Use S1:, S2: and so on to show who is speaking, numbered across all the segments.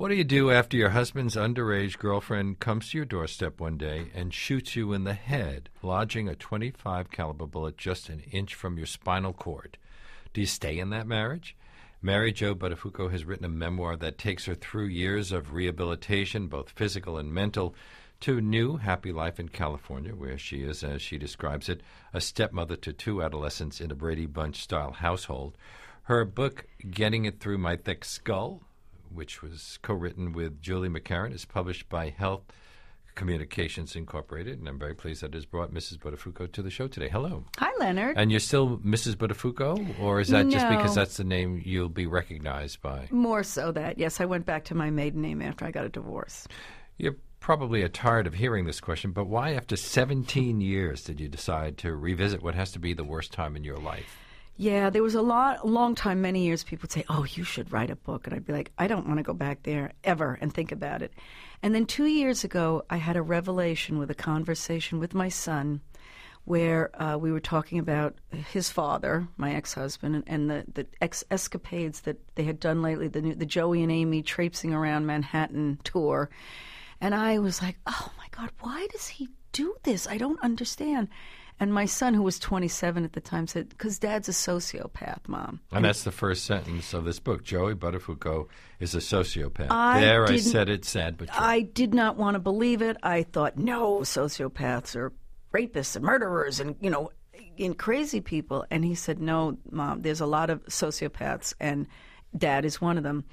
S1: What do you do after your husband's underage girlfriend comes to your doorstep one day and shoots you in the head, lodging a .25 caliber bullet just an inch from your spinal cord? Do you stay in that marriage? Mary Jo Buttafuoco has written a memoir that takes her through years of rehabilitation, both physical and mental, to a new happy life in California, where she is, as she describes it, a stepmother to two adolescents in a Brady Bunch-style household. Her book, Getting It Through My Thick Skull, which was co-written with Julie McCarran, is published by Health Communications Incorporated, and I'm very pleased that it has brought Mrs. Buttafuoco to the show today. Hello.
S2: Hi, Leonard.
S1: And you're still Mrs. Buttafuoco, or is that just because that's the name you'll be recognized by?
S2: More so that, yes, I went back to my maiden name after I got a divorce.
S1: You're probably tired of hearing this question, but why after 17 years did you decide to revisit what has to be the worst time in your life?
S2: Yeah, there was a long time, many years, people would say, oh, you should write a book. And I'd be like, I don't want to go back there ever and think about it. And then 2 years ago, I had a revelation with a conversation with my son where we were talking about his father, my ex-husband, and the escapades that they had done lately, the Joey and Amy traipsing around Manhattan tour. And I was like, oh, my God, why does he do this? I don't understand. And my son, who was 27 at the time, said, because Dad's a sociopath, Mom.
S1: And that's the first sentence of this book. Joey Buttafuoco is a sociopath. I said it sad but true.
S2: I did not want to believe it. I thought, no, sociopaths are rapists and murderers and, and crazy people. And he said, no, Mom, there's a lot of sociopaths, and Dad is one of them.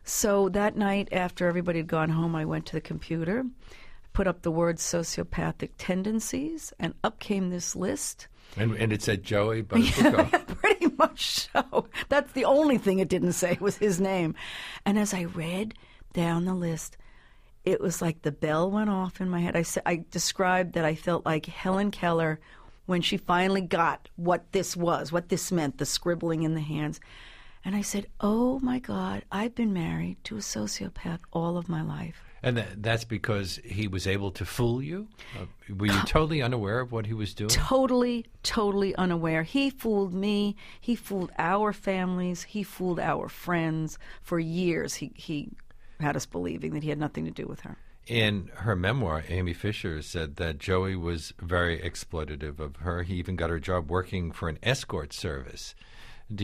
S2: So that night, after everybody had gone home, I went to the computer, put up the word sociopathic tendencies, and up came this list.
S1: And it said Joey Buttafuoco.
S2: Yeah, pretty much so. That's the only thing it didn't say was his name. And as I read down the list, it was like the bell went off in my head. I described that I felt like Helen Keller when she finally got what this was, what this meant, the scribbling in the hands. And I said, oh, my God, I've been married to a sociopath all of my life.
S1: And that's because he was able to fool you? Were you totally unaware of what he was doing?
S2: Totally unaware. He fooled me. He fooled our families. He fooled our friends. For years, he had us believing that he had nothing to do with her.
S1: In her memoir, Amy Fisher said that Joey was very exploitative of her. He even got her job working for an escort service. Do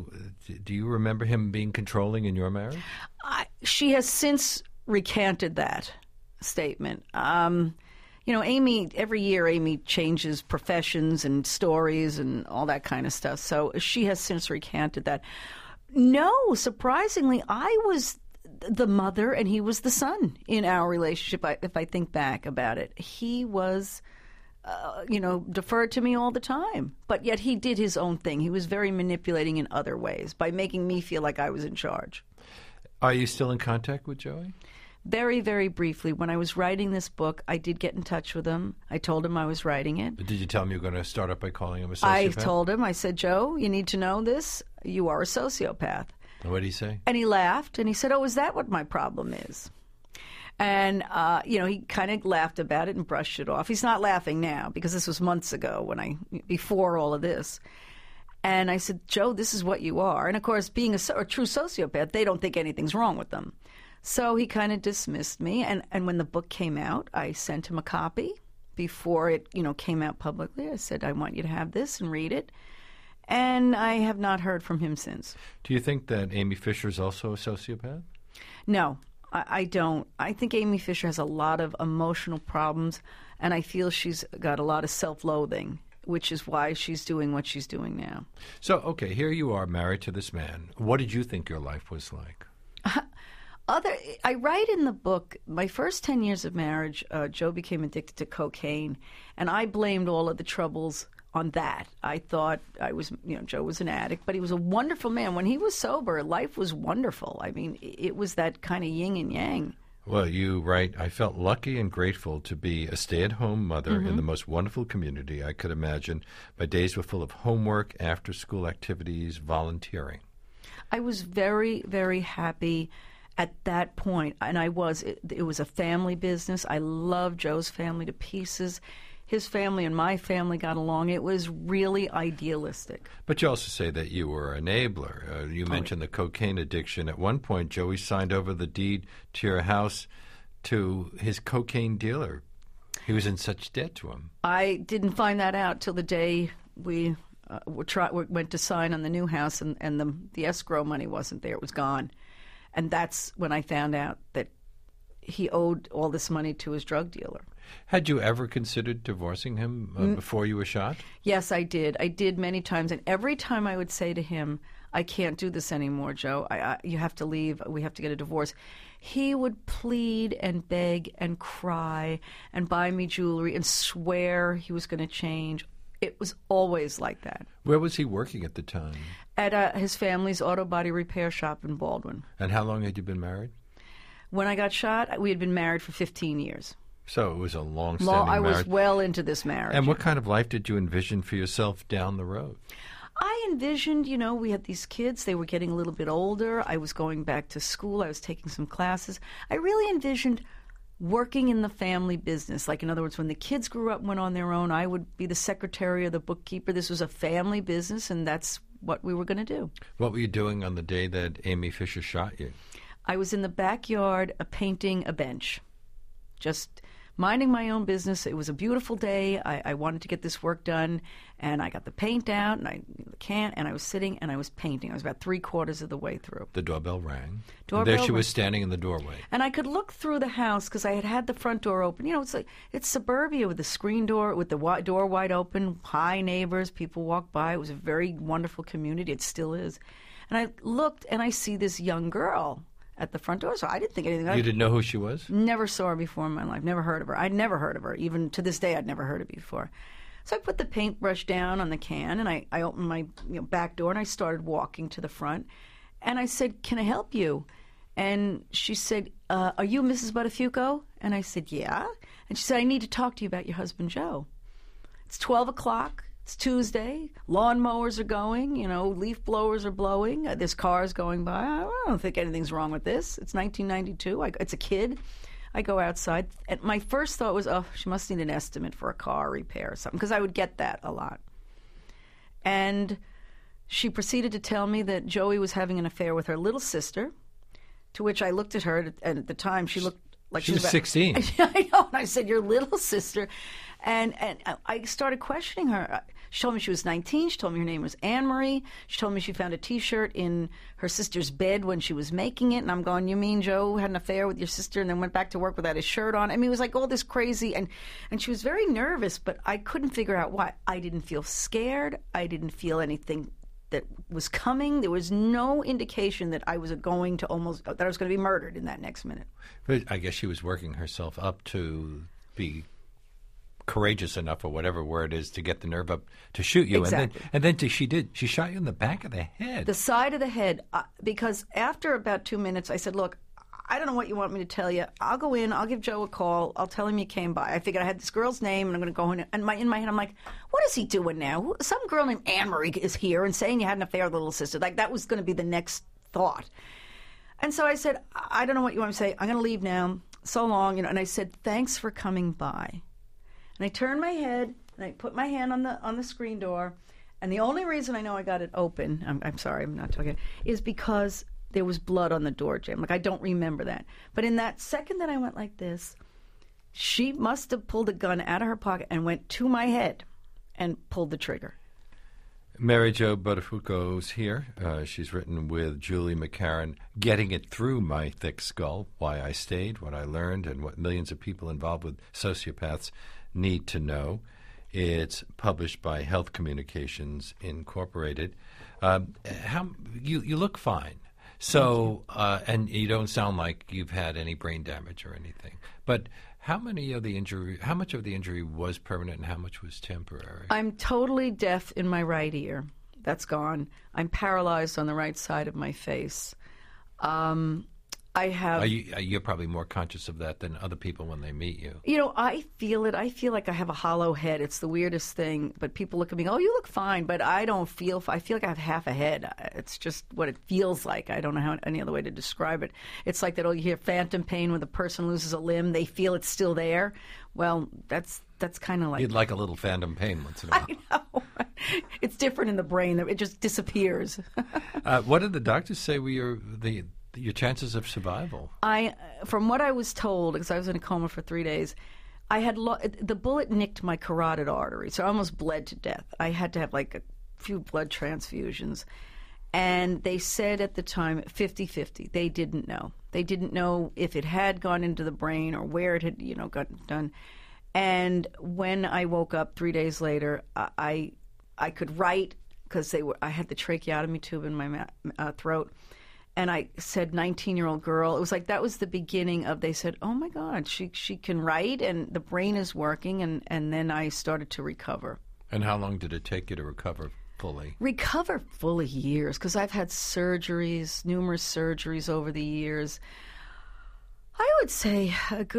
S1: you remember him being controlling in your marriage?
S2: She has since recanted that statement. Amy, every year Amy changes professions and stories and all that kind of stuff. So she has since recanted that. No, surprisingly, I was the mother and he was the son in our relationship, if I think back about it. He was, deferred to me all the time. But yet he did his own thing. He was very manipulating in other ways by making me feel like I was in charge.
S1: Are you still in contact with Joey?
S2: Very, very briefly. When I was writing this book, I did get in touch with him. I told him I was writing it.
S1: But did you tell him you were going to start up by calling him a sociopath?
S2: I told him. I said, Joe, you need to know this. You are a sociopath.
S1: And what did he say?
S2: And he laughed, and he said, oh, is that what my problem is? And, he kind of laughed about it and brushed it off. He's not laughing now because this was months ago before all of this. And I said, Joe, this is what you are. And, of course, being a true sociopath, they don't think anything's wrong with them. So he kind of dismissed me. And when the book came out, I sent him a copy before it, came out publicly. I said, I want you to have this and read it. And I have not heard from him since.
S1: Do you think that Amy Fisher is also a sociopath?
S2: No, I don't. I think Amy Fisher has a lot of emotional problems, and I feel she's got a lot of self-loathing, which is why she's doing what she's doing now.
S1: So, okay, here you are married to this man. What did you think your life was like?
S2: I write in the book, my first 10 years of marriage, Joe became addicted to cocaine, and I blamed all of the troubles on that. I thought Joe was an addict, but he was a wonderful man. When he was sober, life was wonderful. I mean, it was that kind of yin and yang.
S1: Well, you write, I felt lucky and grateful to be a stay-at-home mother in the most wonderful community I could imagine. My days were full of homework, after-school activities, volunteering.
S2: I was very, very happy at that point, and I was. It was a family business. I loved Joe's family to pieces. his family and my family got along. It was really idealistic.
S1: But you also say that you were an enabler. You mentioned the cocaine addiction. At one point, Joey signed over the deed to your house to his cocaine dealer. He was in such debt to him.
S2: I didn't find that out till the day we went to sign on the new house, and the escrow money wasn't there. It was gone. And that's when I found out that he owed all this money to his drug dealer.
S1: Had you ever considered divorcing him before you were shot?
S2: Yes, I did. I did many times. And every time I would say to him, I can't do this anymore, Joe. You have to leave. We have to get a divorce. He would plead and beg and cry and buy me jewelry and swear he was going to change. It was always like that.
S1: Where was he working at the time?
S2: At his family's auto body repair shop in Baldwin.
S1: And how long had you been married?
S2: When I got shot, we had been married for 15 years.
S1: So it was a long-standing marriage.
S2: I was well into this marriage.
S1: And what kind of life did you envision for yourself down the road?
S2: I envisioned, we had these kids. They were getting a little bit older. I was going back to school. I was taking some classes. I really envisioned working in the family business. Like, in other words, when the kids grew up and went on their own, I would be the secretary or the bookkeeper. This was a family business, and that's what we were going to do.
S1: What were you doing on the day that Amy Fisher shot you?
S2: I was in the backyard painting a bench, just minding my own business. It was a beautiful day. I wanted to get this work done, and I got the paint out and and I was sitting and I was painting. I was about 3/4 of the way through.
S1: The doorbell rang.
S2: There
S1: she was standing in the doorway.
S2: And I could look through the house because I had the front door open. It's suburbia with the screen door, with the door wide open, high neighbors, people walk by. It was a very wonderful community. It still is. And I looked and I see this young girl at the front door, so I didn't think anything of it.
S1: You didn't know who she was?
S2: Never saw her before in my life. Never heard of her. I'd never heard of her. Even to this day, I'd never heard of her before. So I put the paintbrush down on the can, and I opened my back door, and I started walking to the front. And I said, "Can I help you?" And she said, "Are you Mrs. Buttafuoco?" And I said, "Yeah." And she said, "I need to talk to you about your husband, Joe. It's 12 o'clock. It's Tuesday. Lawnmowers are going. Leaf blowers are blowing. There's cars going by. I don't think anything's wrong with this. It's 1992. It's a kid." I go outside, and my first thought was, oh, she must need an estimate for a car repair or something, because I would get that a lot. And she proceeded to tell me that Joey was having an affair with her little sister, to which I looked at her, and at the time she looked like
S1: she was 16.
S2: I know, and I said, "Your little sister." And I started questioning her. She told me she was 19. She told me her name was Anne-Marie. She told me she found a T-shirt in her sister's bed when she was making it. And I'm going, "You mean Joe had an affair with your sister and then went back to work without his shirt on?" I mean, it was like all this crazy. And she was very nervous, but I couldn't figure out why. I didn't feel scared. I didn't feel anything that was coming. There was no indication that I was going to be murdered in that next minute.
S1: But I guess she was working herself up to be courageous enough, or whatever word is, to get the nerve up to shoot you.
S2: Exactly.
S1: And then she shot you in the back of the head.
S2: The side of the head, because after about 2 minutes, I said, "Look, I don't know what you want me to tell you. I'll go in, I'll give Joe a call, I'll tell him you came by." I figured I had this girl's name, and I'm going to go in. And in my head, I'm like, what is he doing now? Some girl named Anne-Marie is here and saying you had an affair with the little sister. Like, that was going to be the next thought. And so I said, "I don't know what you want me to say. I'm going to leave now. So long." And I said, "Thanks for coming by." And I turned my head, and I put my hand on the screen door. And the only reason I know I got it open, I'm sorry, I'm not talking, is because there was blood on the door jamb. Like, I don't remember that. But in that second that I went like this, she must have pulled a gun out of her pocket and went to my head and pulled the trigger.
S1: Mary Jo Buttafuoco's here. She's written with Julie McCarran, Getting It Through My Thick Skull, Why I Stayed, What I Learned, and What Millions of People Involved with Sociopaths Need to Know. It's published by Health Communications Incorporated. You look fine. So, and you don't sound like you've had any brain damage or anything. But how much of the injury was permanent and how much was temporary?
S2: I'm totally deaf in my right ear. That's gone. I'm paralyzed on the right side of my face. You're probably more conscious of that than other people when they meet you. I feel it. I feel like I have a hollow head. It's the weirdest thing. But people look at me, "Oh, you look fine." But I don't feel. I feel like I have half a head. It's just what it feels like. I don't know any other way to describe it. It's like that. You hear phantom pain when the person loses a limb. They feel it's still there. Well, that's that's kind of like...
S1: You'd like a little phantom pain once in a while.
S2: I know. It's different in the brain. It just disappears.
S1: What did the doctors say were your chances of survival?
S2: From what I was told, because I was in a coma for 3 days, I had the bullet nicked my carotid artery, so I almost bled to death. I had to have like a few blood transfusions. And they said at the time 50-50. They didn't know. They didn't know if it had gone into the brain or where it had, gotten done. And when I woke up 3 days later, I could write because I had the tracheotomy tube in my throat. And I said 19-year-old girl. It was like that was the beginning of, they said, oh, my God, she can write and the brain is working. And then I started to recover.
S1: And how long did it take you to recover fully?
S2: Recover fully years, because I've had surgeries, numerous surgeries over the years. I would say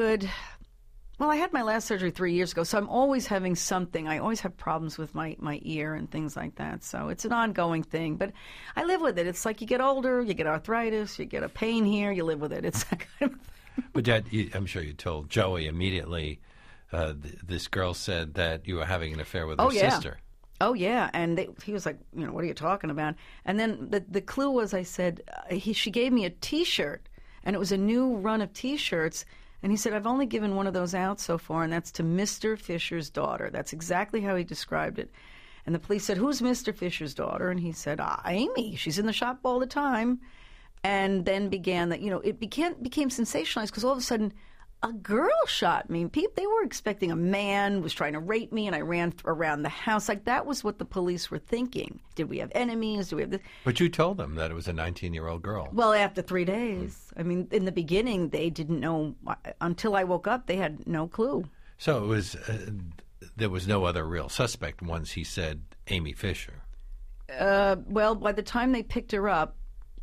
S2: I had my last surgery 3 years ago, so I'm always having something. I always have problems with my ear and things like that. So it's an ongoing thing, but I live with it. It's like you get older, you get arthritis, you get a pain here, you live with it. It's that kind of thing.
S1: But Dad, I'm sure you told Joey immediately, this girl said that you were having an affair with her sister.
S2: Oh, yeah. And he was like, what are you talking about? And then the clue was, I said, she gave me a T-shirt, and it was a new run of T-shirts. And he said, I've only given one of those out so far, and that's to Mr. Fisher's daughter. That's exactly how he described it. And the police said, who's Mr. Fisher's daughter? And he said, Amy. She's in the shop all the time. And then began that, it became sensationalized because all of a sudden a girl shot me. They were expecting a man was trying to rape me, and I ran around the house. Like, that was what the police were thinking. Did we have enemies? Do we have this?
S1: But you told them that it was a 19-year-old girl.
S2: Well, after 3 days. I mean, in the beginning, they didn't know. Until I woke up, they had no clue.
S1: So it was there was no other real suspect once he said Amy Fisher.
S2: Well, by the time they picked her up,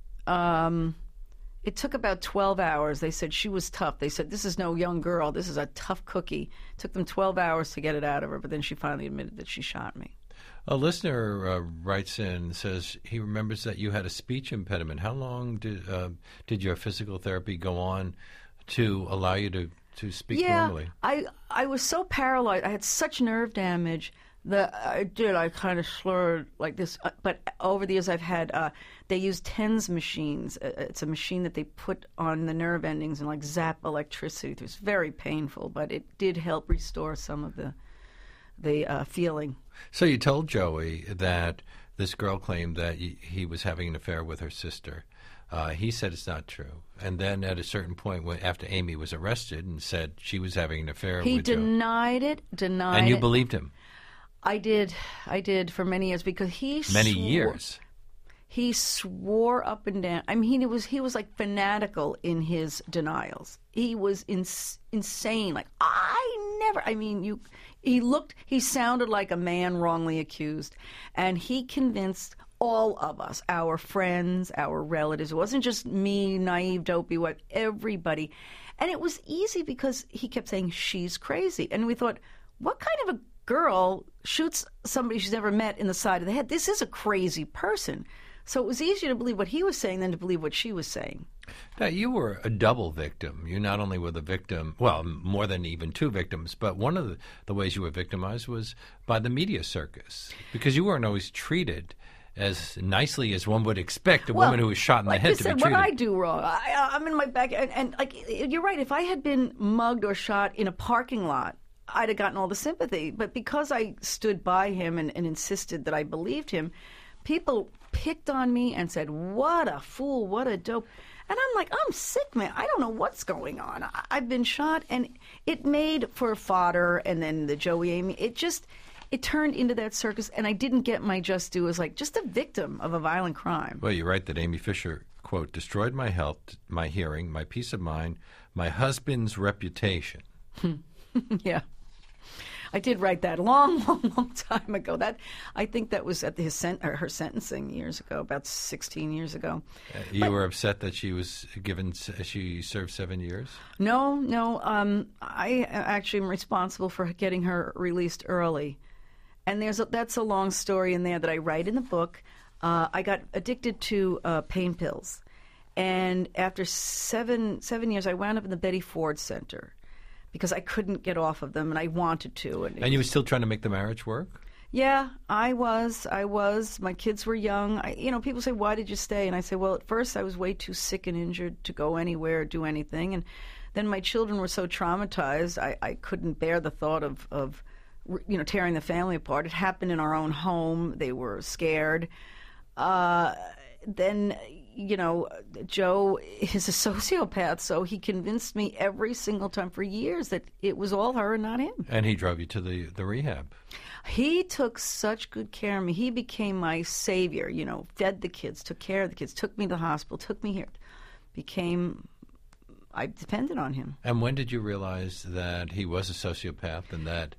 S2: it took about 12 hours. They said she was tough. They said, this is no young girl. This is a tough cookie. It took them 12 hours to get it out of her, but then she finally admitted that she shot me.
S1: A listener writes in, says he remembers that you had a speech impediment. How long did your physical therapy go on to allow you to speak normally?
S2: I was so paralyzed. I had such nerve damage that I kind of slurred like this. But over the years I've had, they use TENS machines. It's a machine that they put on the nerve endings and like zap electricity. It was very painful, but it did help restore some of the feeling.
S1: So you told Joey that this girl claimed that he was having an affair with her sister. He said it's not true. And then at a certain point, after Amy was arrested and said she was having an affair with Joey.
S2: He denied it.
S1: And you believed him?
S2: I did for many years because he
S1: years.
S2: He swore up and down. I mean, he was like fanatical in his denials. He was insane. Like, he sounded like a man wrongly accused, and he convinced all of us, our friends, our relatives. It wasn't just me, naive, dopey, everybody. And it was easy because he kept saying she's crazy, and we thought, what kind of a girl shoots somebody she's never met in the side of the head? This is a crazy person. So it was easier to believe what he was saying than to believe what she was saying.
S1: Now, you were a double victim. You not only were the victim, well, more than even two victims, but one of the ways you were victimized was by the media circus, because you weren't always treated as nicely as one would expect a woman who was shot in the head to be treated.
S2: What I do wrong? I'm in my back, and like you're right. If I had been mugged or shot in a parking lot, I'd have gotten all the sympathy. But because I stood by him and insisted that I believed him, people picked on me and said, what a fool, what a dope. And I'm like, I'm sick, man. I don't know what's going on. I've been shot, and it made for fodder, and then the Joey Amy. It turned into that circus, and I didn't get my just due as like just a victim of a violent crime.
S1: Well, you write that Amy Fisher, quote, destroyed my health, my hearing, my peace of mind, my husband's reputation.
S2: Yeah. I did write that long time ago. I think that was at her sentencing years ago, about 16 years ago.
S1: You were upset that she served 7 years?
S2: No. I actually am responsible for getting her released early. And that's a long story in there that I write in the book. I got addicted to pain pills. And after seven years, I wound up in the Betty Ford Center. because I couldn't get off of them, and I wanted to.
S1: And you were still trying to make the marriage work?
S2: Yeah, I was. My kids were young. People say, why did you stay? And I say, well, at first I was way too sick and injured to go anywhere, do anything. And then my children were so traumatized, I couldn't bear the thought of tearing the family apart. It happened in our own home. They were scared. Then, Joe is a sociopath, so he convinced me every single time for years that it was all her and not him.
S1: And he drove you to the rehab.
S2: He took such good care of me. He became my savior, fed the kids, took care of the kids, took me to the hospital, took me here. I depended on him.
S1: And when did you realize that he was a sociopath and that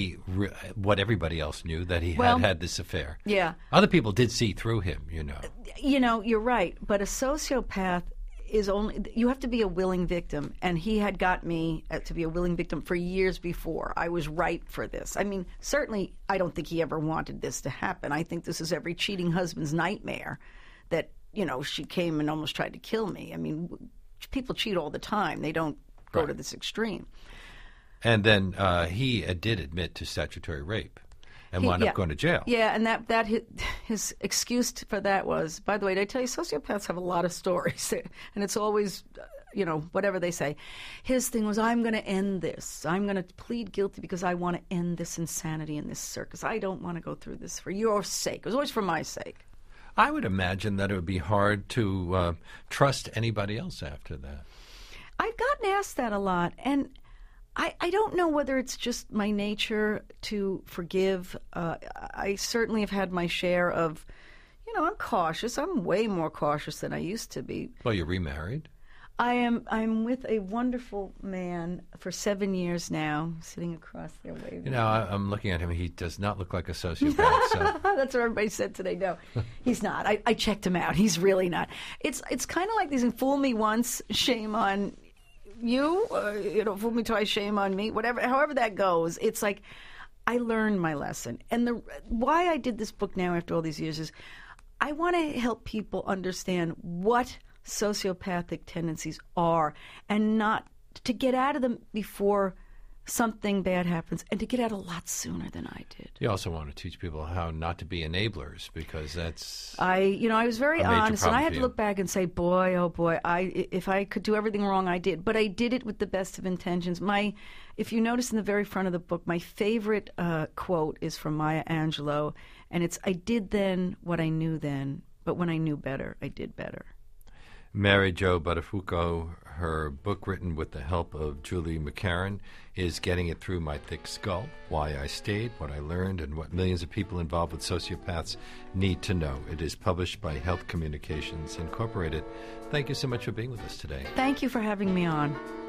S1: what everybody else knew, that he had this affair?
S2: Yeah.
S1: Other people did see through him,
S2: You're right. But a sociopath is you have to be a willing victim. And he had got me to be a willing victim for years before. I was ripe for this. I mean, certainly I don't think he ever wanted this to happen. I think this is every cheating husband's nightmare that, she came and almost tried to kill me. I mean, people cheat all the time. They don't go to this extreme.
S1: And then he did admit to statutory rape and wound up going to jail.
S2: Yeah, and that his excuse for that was, by the way, did I tell you, sociopaths have a lot of stories, and it's always, whatever they say. His thing was, I'm going to end this. I'm going to plead guilty because I want to end this insanity in this circus. I don't want to go through this for your sake. It was always for my sake.
S1: I would imagine that it would be hard to trust anybody else after that.
S2: I've gotten asked that a lot, and I don't know whether it's just my nature to forgive. I certainly have had my share of, I'm cautious. I'm way more cautious than I used to be.
S1: Well, you're remarried.
S2: I'm with a wonderful man for 7 years now, sitting across there waving.
S1: I'm looking at him. He does not look like a sociopath. So.
S2: That's what everybody said today. No, he's not. I checked him out. He's really not. It's kind of like these fool me once, shame on you. Fool me twice, shame on me. However that goes. It's like I learned my lesson. And why I did this book now after all these years is I want to help people understand what sociopathic tendencies are, and not to get out of them before something bad happens, and to get out a lot sooner than I did.
S1: You also want to teach people how not to be enablers, because that's
S2: I was very honest, and I had to look back and say, boy, oh boy, if I could do everything wrong, I did, but I did it with the best of intentions. If you notice in the very front of the book, my favorite quote is from Maya Angelou, and it's, I did then what I knew then, but when I knew better, I did better.
S1: Mary Jo Buttafuoco, her book, written with the help of Julie McCarran, is Getting It Through My Thick Skull, Why I Stayed, What I Learned, and What Millions of People Involved with Sociopaths Need to Know. It is published by Health Communications Incorporated. Thank you so much for being with us today.
S2: Thank you for having me on.